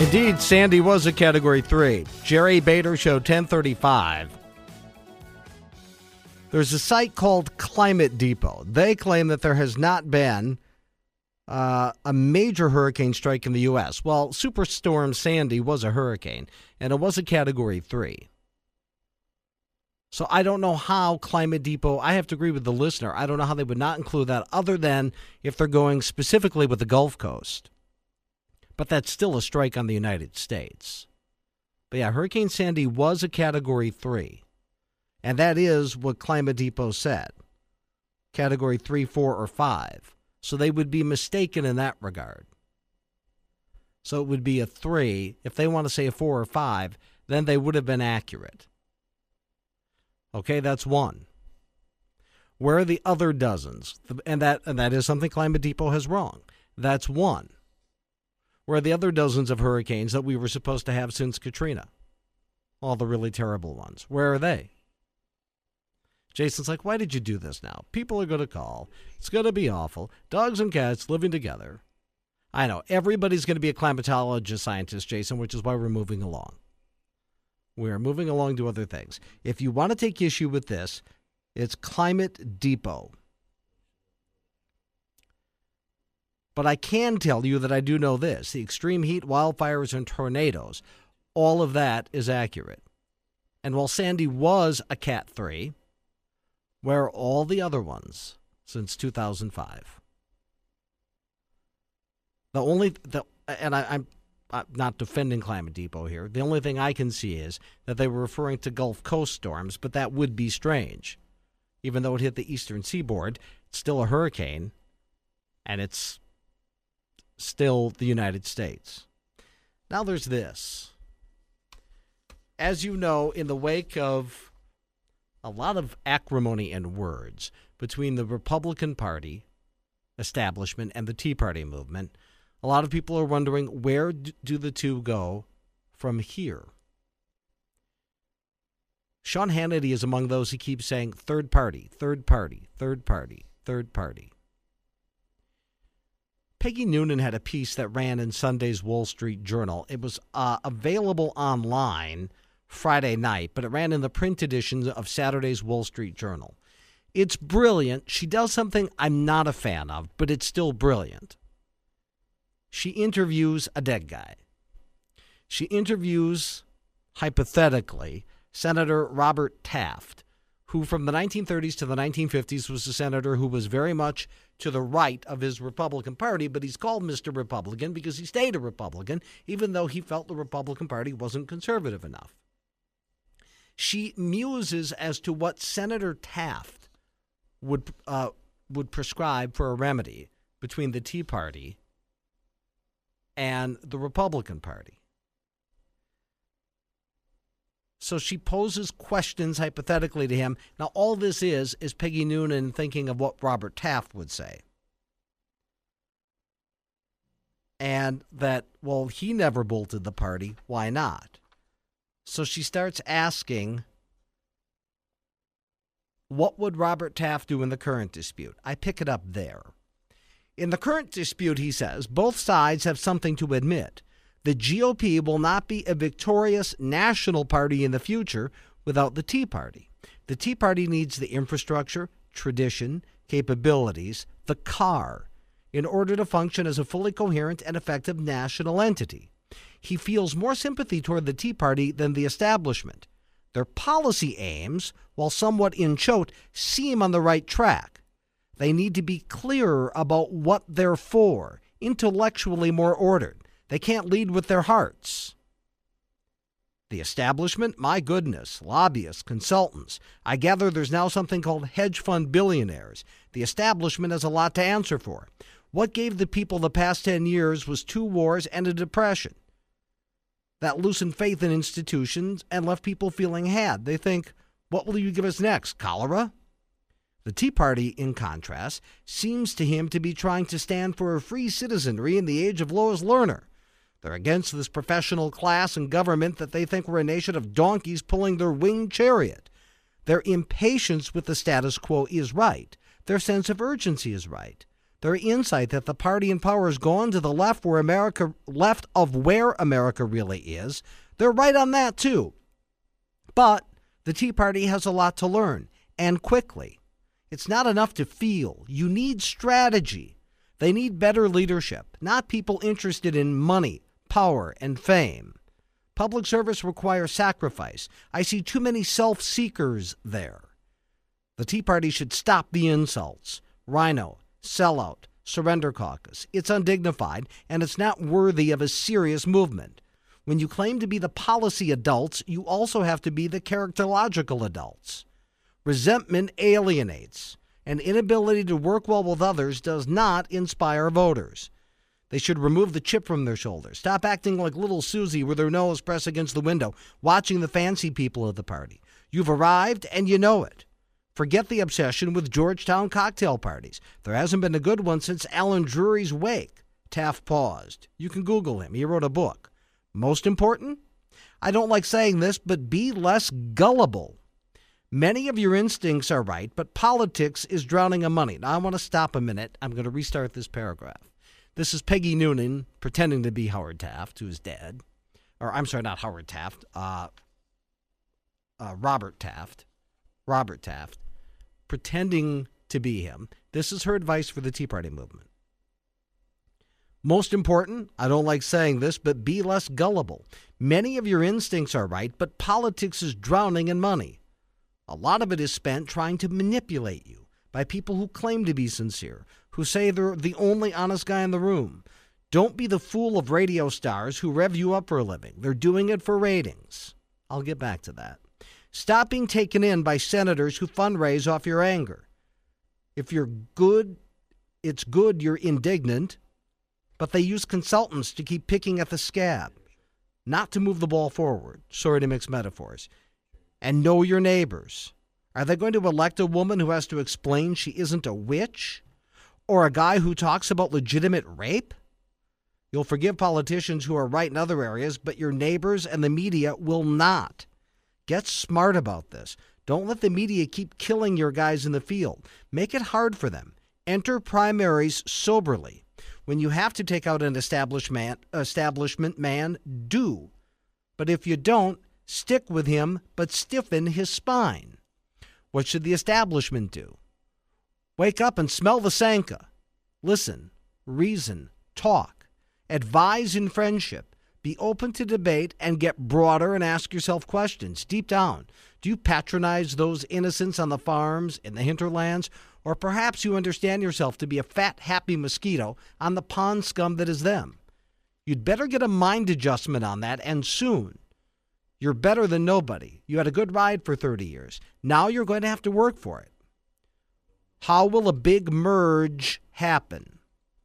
Indeed, Sandy was a Category 3. Jerry Bader Show 1035. There's a site called Climate Depot. They claim that there has not been a major hurricane strike in the U.S. Well, Superstorm Sandy was a hurricane, and it was a Category 3. So I don't know how Climate Depot, I have to agree with the listener, I don't know how they would not include that other than if they're going specifically with the Gulf Coast. But that's still a strike on the United States. But yeah, Hurricane Sandy was a Category 3. And that is what Climate Depot said. Category 3, 4, or 5. So they would be mistaken in that regard. So it would be a 3. If they want to say a 4 or 5, then they would have been accurate. Okay, that's one. Where are the other dozens? And that is something Climate Depot has wrong. That's one. Where are the other dozens of hurricanes that we were supposed to have since Katrina? All the really terrible ones. Where are they? Jason's like, why did you do this now? People are going to call. It's going to be awful. Dogs and cats living together. I know. Everybody's going to be a climatologist scientist, Jason, which is why we're moving along. We're moving along to other things. If you want to take issue with this, it's Climate Depot. But I can tell you that I do know this. The extreme heat, wildfires, and tornadoes, all of that is accurate. And while Sandy was a Cat 3, where are all the other ones since 2005? I'm not defending Climate Depot here. The only thing I can see is that they were referring to Gulf Coast storms, but that would be strange. Even though it hit the eastern seaboard, it's still a hurricane, and it's still the United States. Now there's this. As you know, in the wake of a lot of acrimony and words between the Republican Party establishment and the Tea Party movement, a lot of people are wondering, where do the two go from here? Sean Hannity is among those who keep saying third party, third party, third party, third party. Peggy Noonan had a piece that ran in Sunday's Wall Street Journal. It was available online Friday night, but it ran in the print edition of Saturday's Wall Street Journal. It's brilliant. She does something I'm not a fan of, but it's still brilliant. She interviews a dead guy. She interviews, hypothetically, Senator Robert Taft, who from the 1930s to the 1950s was a senator who was very much to the right of his Republican Party, but he's called Mr. Republican because he stayed a Republican, even though he felt the Republican Party wasn't conservative enough. She muses as to what Senator Taft would prescribe for a remedy between the Tea Party and the Republican Party. So she poses questions hypothetically to him. Now, all this is Peggy Noonan thinking of what Robert Taft would say. And that, well, he never bolted the party. Why not? So she starts asking, what would Robert Taft do in the current dispute? I pick it up there. In the current dispute, he says, both sides have something to admit. The GOP will not be a victorious national party in the future without the Tea Party. The Tea Party needs the infrastructure, tradition, capabilities, the car, in order to function as a fully coherent and effective national entity. He feels more sympathy toward the Tea Party than the establishment. Their policy aims, while somewhat in choate, seem on the right track. They need to be clearer about what they're for, intellectually more ordered. They can't lead with their hearts. The establishment, my goodness, lobbyists, consultants. I gather there's now something called hedge fund billionaires. The establishment has a lot to answer for. What gave the people the past 10 years was 2 wars and a depression. That loosened faith in institutions and left people feeling had. They think, what will you give us next, cholera? The Tea Party, in contrast, seems to him to be trying to stand for a free citizenry in the age of Lois Lerner. They're against this professional class and government that they think we're a nation of donkeys pulling their winged chariot. Their impatience with the status quo is right. Their sense of urgency is right. Their insight that the party in power has gone to the left of where America really is, they're right on that too. But the Tea Party has a lot to learn, and quickly. It's not enough to feel. You need strategy. They need better leadership, not people interested in money, power, and fame. Public service requires sacrifice. I see too many self-seekers there. The Tea Party should stop the insults. Rhino, sellout, surrender caucus. It's undignified, and it's not worthy of a serious movement. When you claim to be the policy adults, you also have to be the characterological adults. Resentment alienates. An inability to work well with others does not inspire voters. They should remove the chip from their shoulders. Stop acting like little Susie with her nose pressed against the window, watching the fancy people of the party. You've arrived and you know it. Forget the obsession with Georgetown cocktail parties. There hasn't been a good one since Alan Drury's wake. Taft paused. You can Google him. He wrote a book. Most important? I don't like saying this, but be less gullible. Many of your instincts are right, but politics is drowning in money. Now, I want to stop a minute. I'm going to restart this paragraph. This is Peggy Noonan pretending to be Howard Taft, who's dead. Or, I'm sorry, not Howard Taft. Robert Taft. Robert Taft. Pretending to be him. This is her advice for the Tea Party movement. Most important, I don't like saying this, but be less gullible. Many of your instincts are right, but politics is drowning in money. A lot of it is spent trying to manipulate you by people who claim to be sincere, who say they're the only honest guy in the room. Don't be the fool of radio stars who rev you up for a living. They're doing it for ratings. I'll get back to that. Stop being taken in by senators who fundraise off your anger. If you're good, it's good you're indignant, but they use consultants to keep picking at the scab, not to move the ball forward. Sorry to mix metaphors. And know your neighbors. Are they going to elect a woman who has to explain she isn't a witch? Or a guy who talks about legitimate rape? You'll forgive politicians who are right in other areas, but your neighbors and the media will not. Get smart about this. Don't let the media keep killing your guys in the field. Make it hard for them. Enter primaries soberly. When you have to take out an establishment man, do. But if you don't, stick with him, but stiffen his spine. What should the establishment do? Wake up and smell the Sanka. Listen, reason, talk. Advise in friendship. Be open to debate and get broader and ask yourself questions. Deep down, do you patronize those innocents on the farms in the hinterlands? Or perhaps you understand yourself to be a fat, happy mosquito on the pond scum that is them. You'd better get a mind adjustment on that, and soon. You're better than nobody. You had a good ride for 30 years. Now you're going to have to work for it. How will a big merge happen?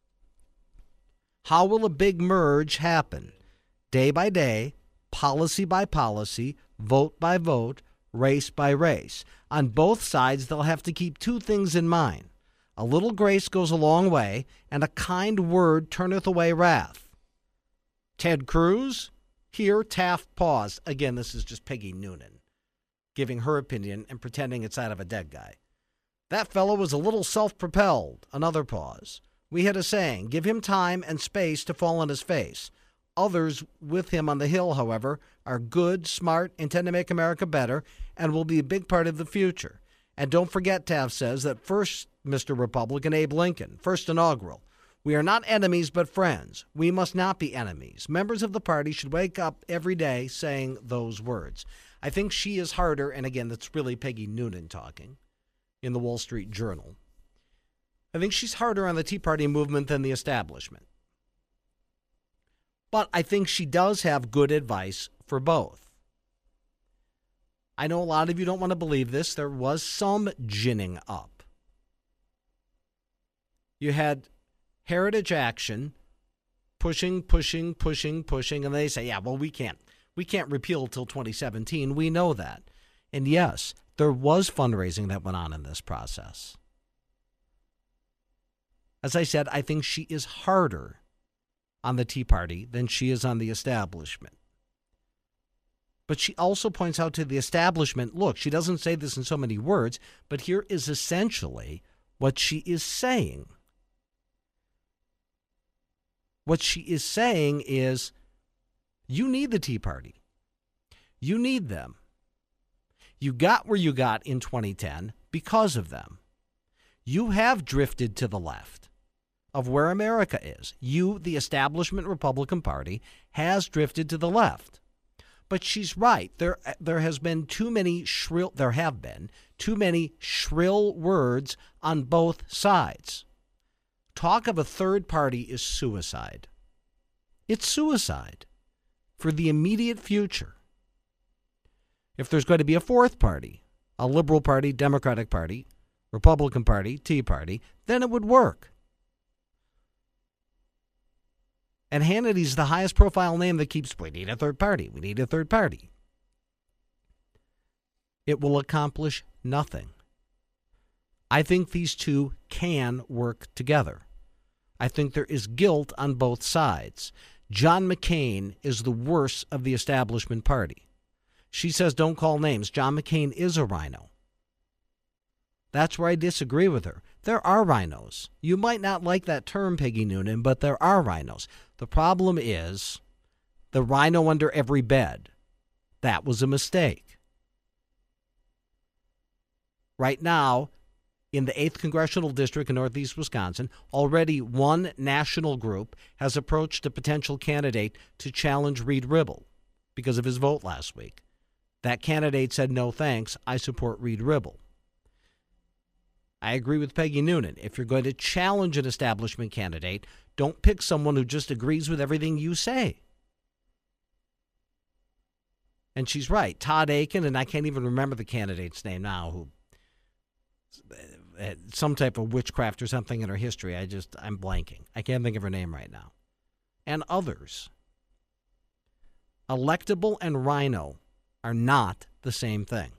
How will a big merge happen? Day by day, policy by policy, vote by vote, race by race. On both sides, they'll have to keep two things in mind. A little grace goes a long way, and a kind word turneth away wrath. Ted Cruz? Here, Taft paused. Again, this is just Peggy Noonan giving her opinion and pretending it's that of a dead guy. That fellow was a little self-propelled. Another pause. We had a saying, give him time and space to fall on his face. Others with him on the Hill, however, are good, smart, intend to make America better, and will be a big part of the future. And don't forget, Taft says, that first Mr. Republican Abe Lincoln, first inaugural. We are not enemies, but friends. We must not be enemies. Members of the party should wake up every day saying those words. I think she is harder, and again, that's really Peggy Noonan talking in the Wall Street Journal. I think she's harder on the Tea Party movement than the establishment. But I think she does have good advice for both. I know a lot of you don't want to believe this. There was some ginning up. You had Heritage Action pushing, and they say, yeah, well, we can't repeal till 2017. We know that. And yes, there was fundraising that went on in this process. As I said, I think she is harder on the Tea Party than she is on the establishment. But she also points out to the establishment, look, she doesn't say this in so many words, but here is essentially what she is saying. What she is saying is, you need the Tea Party. You need them. You got where you got in 2010 because of them. You have drifted to the left of where America is. You, the establishment Republican Party, has drifted to the left. But she's right. There have been too many shrill words on both sides. Talk of a third party is suicide. It's suicide for the immediate future. If there's going to be a fourth party, a liberal party, Democratic Party, Republican Party, Tea Party, then it would work. And Hannity's the highest profile name that keeps, we need a third party, we need a third party. It will accomplish nothing. I think these two can work together. I think there is guilt on both sides. John McCain is the worst of the establishment party. She says don't call names. John McCain is a rhino. That's where I disagree with her. There are rhinos. You might not like that term, Peggy Noonan, but there are rhinos. The problem is the rhino under every bed. That was a mistake. Right now, in the 8th Congressional District in Northeast Wisconsin, already one national group has approached a potential candidate to challenge Reed Ribble because of his vote last week. That candidate said, no thanks, I support Reed Ribble. I agree with Peggy Noonan. If you're going to challenge an establishment candidate, don't pick someone who just agrees with everything you say. And she's right. Todd Akin, and I can't even remember the candidate's name now, who had some type of witchcraft or something in her history. I'm blanking. I can't think of her name right now. And others. Electable and rhino are not the same thing.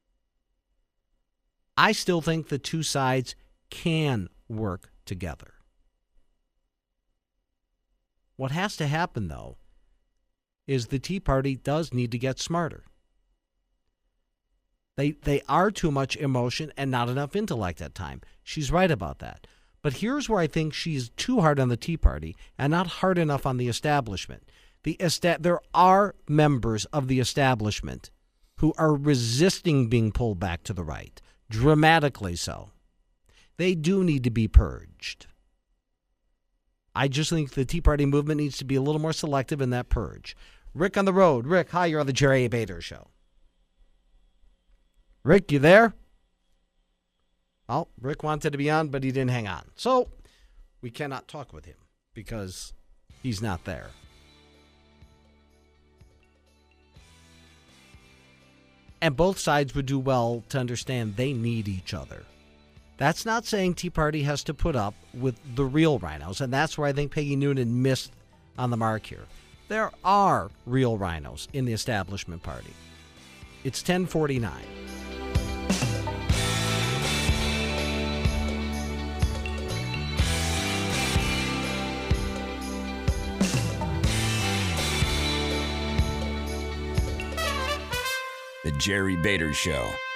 I still think the two sides can work together. What has to happen, though, is the Tea Party does need to get smarter. They are too much emotion and not enough intellect at times. She's right about that. But here's where I think she's too hard on the Tea Party and not hard enough on the establishment. There are members of the establishment who are resisting being pulled back to the right, dramatically so. They do need to be purged. I just think the Tea Party movement needs to be a little more selective in that purge. Rick on the road. Rick, hi, you're on the Jerry Bader Show. Rick, you there? Oh, Rick wanted to be on, but he didn't hang on. So we cannot talk with him because he's not there. And both sides would do well to understand they need each other. That's not saying Tea Party has to put up with the real rhinos, and that's where I think Peggy Noonan missed on the mark here. There are real rhinos in the establishment party. It's 10:49. The Jerry Bader Show.